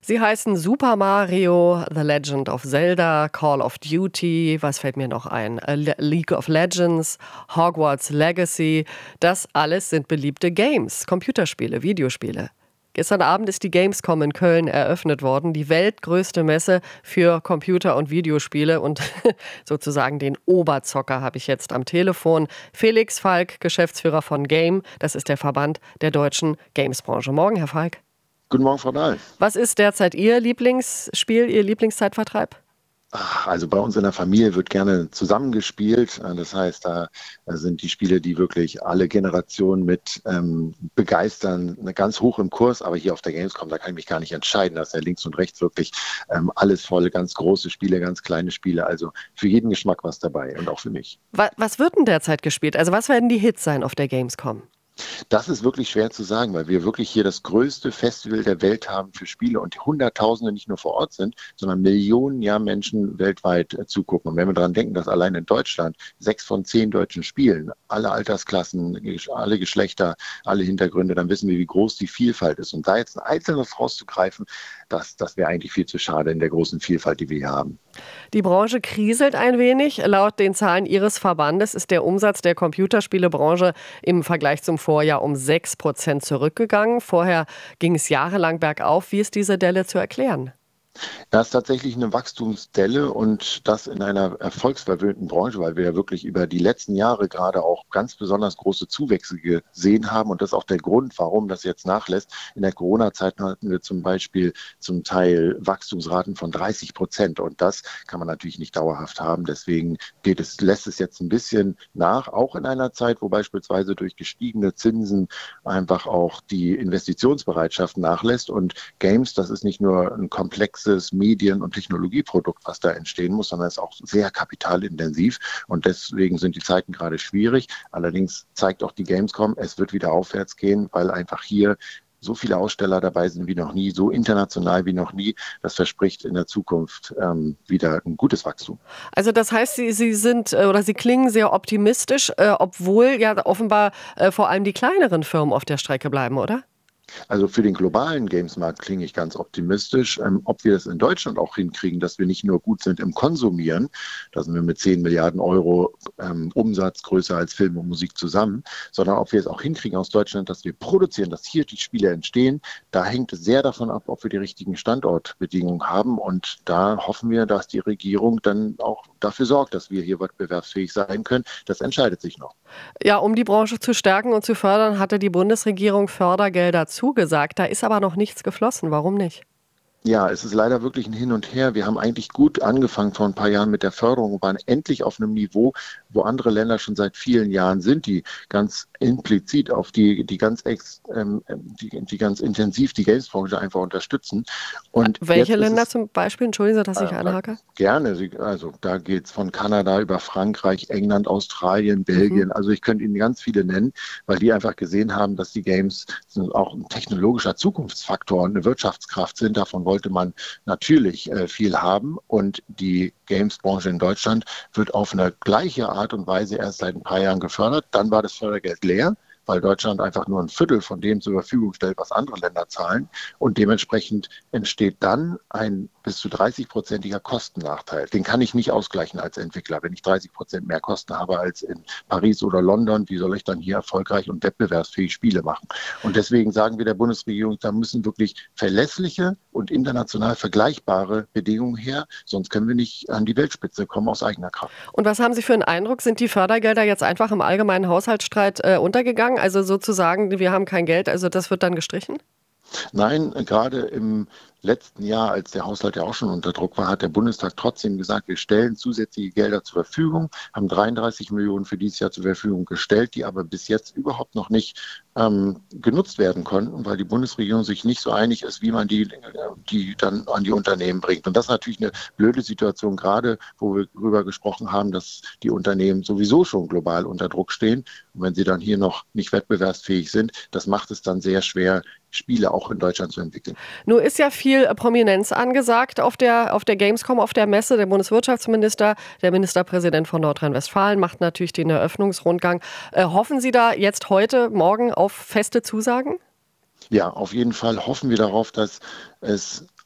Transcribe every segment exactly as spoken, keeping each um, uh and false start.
Sie heißen Super Mario, The Legend of Zelda, Call of Duty, was fällt mir noch ein? Äh, Le- League of Legends, Hogwarts Legacy. Das alles sind beliebte Games, Computerspiele, Videospiele. Gestern Abend ist die Gamescom in Köln eröffnet worden, die weltgrößte Messe für Computer- und Videospiele. Und sozusagen den Oberzocker habe ich jetzt am Telefon. Felix Falk, Geschäftsführer von Game. Das ist der Verband der deutschen Gamesbranche. Morgen, Herr Falk. Guten Morgen, Frau Dahl. Was ist derzeit Ihr Lieblingsspiel, Ihr Lieblingszeitvertreib? Ach, Also bei uns in der Familie wird gerne zusammengespielt. Das heißt, da sind die Spiele, die wirklich alle Generationen mit ähm, begeistern, ganz hoch im Kurs. Aber hier auf der Gamescom, da kann ich mich gar nicht entscheiden. Da ist ja links und rechts wirklich ähm, alles voll, ganz große Spiele, ganz kleine Spiele. Also für jeden Geschmack was dabei und auch für mich. Was, was wird denn derzeit gespielt? Also was werden die Hits sein auf der Gamescom? Das ist wirklich schwer zu sagen, weil wir wirklich hier das größte Festival der Welt haben für Spiele und Hunderttausende nicht nur vor Ort sind, sondern Millionen ja Menschen weltweit äh, zugucken. Und wenn wir daran denken, dass allein in Deutschland sechs von zehn deutschen Spielen, alle Altersklassen, gesch- alle Geschlechter, alle Hintergründe, dann wissen wir, wie groß die Vielfalt ist. Und da jetzt ein einzelnes rauszugreifen, das, das wäre eigentlich viel zu schade in der großen Vielfalt, die wir hier haben. Die Branche kriselt ein wenig. Laut den Zahlen Ihres Verbandes ist der Umsatz der Computerspielebranche im Vergleich zum Vorjahr um sechs Prozent zurückgegangen. Vorher ging es jahrelang bergauf. Wie ist diese Delle zu erklären? Das ist tatsächlich eine Wachstumsdelle und das in einer erfolgsverwöhnten Branche, weil wir ja wirklich über die letzten Jahre gerade auch ganz besonders große Zuwächse gesehen haben. Und das ist auch der Grund, warum das jetzt nachlässt. In der Corona-Zeit hatten wir zum Beispiel zum Teil Wachstumsraten von dreißig Prozent. Und das kann man natürlich nicht dauerhaft haben. Deswegen geht es, lässt es jetzt ein bisschen nach, auch in einer Zeit, wo beispielsweise durch gestiegene Zinsen einfach auch die Investitionsbereitschaft nachlässt. Und Games, das ist nicht nur ein komplexes Medien- und Technologieprodukt, was da entstehen muss, sondern es ist auch sehr kapitalintensiv und deswegen sind die Zeiten gerade schwierig. Allerdings zeigt auch die Gamescom, es wird wieder aufwärts gehen, weil einfach hier so viele Aussteller dabei sind wie noch nie, so international wie noch nie. Das verspricht in der Zukunft ähm, wieder ein gutes Wachstum. Also das heißt, Sie, Sie sind äh, oder Sie klingen sehr optimistisch, äh, obwohl ja offenbar äh, vor allem die kleineren Firmen auf der Strecke bleiben, oder? Also für den globalen Gamesmarkt klinge ich ganz optimistisch. Ähm, ob wir es in Deutschland auch hinkriegen, dass wir nicht nur gut sind im Konsumieren, da sind wir mit zehn Milliarden Euro ähm, Umsatz größer als Film und Musik zusammen, sondern ob wir es auch hinkriegen aus Deutschland, dass wir produzieren, dass hier die Spiele entstehen, da hängt es sehr davon ab, ob wir die richtigen Standortbedingungen haben. Und da hoffen wir, dass die Regierung dann auch dafür sorgt, dass wir hier wettbewerbsfähig sein können. Das entscheidet sich noch. Ja, um die Branche zu stärken und zu fördern, hatte die Bundesregierung Fördergelder zugesagt. Da ist aber noch nichts geflossen. Warum nicht? Ja, es ist leider wirklich ein Hin und Her. Wir haben eigentlich gut angefangen vor ein paar Jahren mit der Förderung und waren endlich auf einem Niveau, wo andere Länder schon seit vielen Jahren sind, die ganz implizit auf die, die ganz ex, ähm, die, die ganz intensiv die Gamesbranche einfach unterstützen. Und Welche jetzt ist Länder es zum Beispiel? Entschuldigen Sie, dass ich äh, einhake. gerne, Sie- also da geht es von Kanada über Frankreich, England, Australien, Mhm. Belgien. Also ich könnte Ihnen ganz viele nennen, weil die einfach gesehen haben, dass die Games auch ein technologischer Zukunftsfaktor und eine Wirtschaftskraft sind. Davon wollte man natürlich äh, viel haben und die Games-Branche in Deutschland wird auf eine gleiche Art und Weise erst seit ein paar Jahren gefördert. Dann war das Fördergeld leer, weil Deutschland einfach nur ein Viertel von dem zur Verfügung stellt, was andere Länder zahlen. Und dementsprechend entsteht dann ein bis zu dreißig-prozentiger Kostennachteil. Den kann ich nicht ausgleichen als Entwickler. Wenn ich dreißig Prozent mehr Kosten habe als in Paris oder London, wie soll ich dann hier erfolgreich und wettbewerbsfähig Spiele machen? Und deswegen sagen wir der Bundesregierung, da müssen wirklich verlässliche und international vergleichbare Bedingungen her, sonst können wir nicht an die Weltspitze kommen aus eigener Kraft. Und was haben Sie für einen Eindruck? Sind die Fördergelder jetzt einfach im allgemeinen Haushaltsstreit äh, untergegangen? Also sozusagen, wir haben kein Geld, also das wird dann gestrichen? Nein, gerade im letzten Jahr, als der Haushalt ja auch schon unter Druck war, hat der Bundestag trotzdem gesagt, wir stellen zusätzliche Gelder zur Verfügung, haben dreiunddreißig Millionen für dieses Jahr zur Verfügung gestellt, die aber bis jetzt überhaupt noch nicht ähm, genutzt werden konnten, weil die Bundesregierung sich nicht so einig ist, wie man die, die dann an die Unternehmen bringt. Und das ist natürlich eine blöde Situation, gerade wo wir darüber gesprochen haben, dass die Unternehmen sowieso schon global unter Druck stehen. Und wenn sie dann hier noch nicht wettbewerbsfähig sind, das macht es dann sehr schwer, Spiele auch in Deutschland zu entwickeln. Nun ist ja viel Prominenz angesagt auf der, auf der Gamescom, auf der Messe. Der Bundeswirtschaftsminister, der Ministerpräsident von Nordrhein-Westfalen macht natürlich den Eröffnungsrundgang. Äh, hoffen Sie da jetzt heute, morgen auf feste Zusagen? Ja, auf jeden Fall hoffen wir darauf, dass es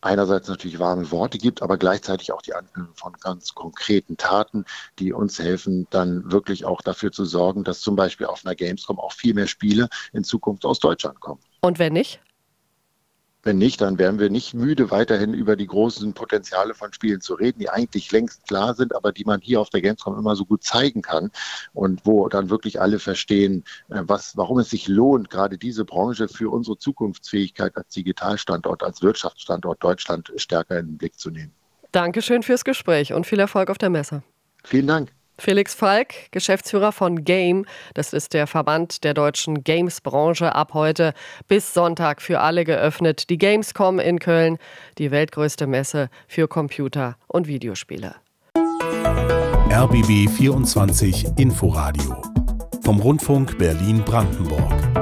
einerseits natürlich warme Worte gibt, aber gleichzeitig auch die Ankündigung von ganz konkreten Taten, die uns helfen, dann wirklich auch dafür zu sorgen, dass zum Beispiel auf einer Gamescom auch viel mehr Spiele in Zukunft aus Deutschland kommen. Und wenn nicht? Wenn nicht, dann wären wir nicht müde, weiterhin über die großen Potenziale von Spielen zu reden, die eigentlich längst klar sind, aber die man hier auf der Gamescom immer so gut zeigen kann und wo dann wirklich alle verstehen, was, warum es sich lohnt, gerade diese Branche für unsere Zukunftsfähigkeit als Digitalstandort, als Wirtschaftsstandort Deutschland stärker in den Blick zu nehmen. Dankeschön fürs Gespräch und viel Erfolg auf der Messe. Vielen Dank. Felix Falk, Geschäftsführer von Game, das ist der Verband der deutschen Games-Branche, ab heute bis Sonntag für alle geöffnet. Die Gamescom in Köln, die weltgrößte Messe für Computer- und Videospiele. R B B vierundzwanzig Inforadio vom Rundfunk Berlin-Brandenburg.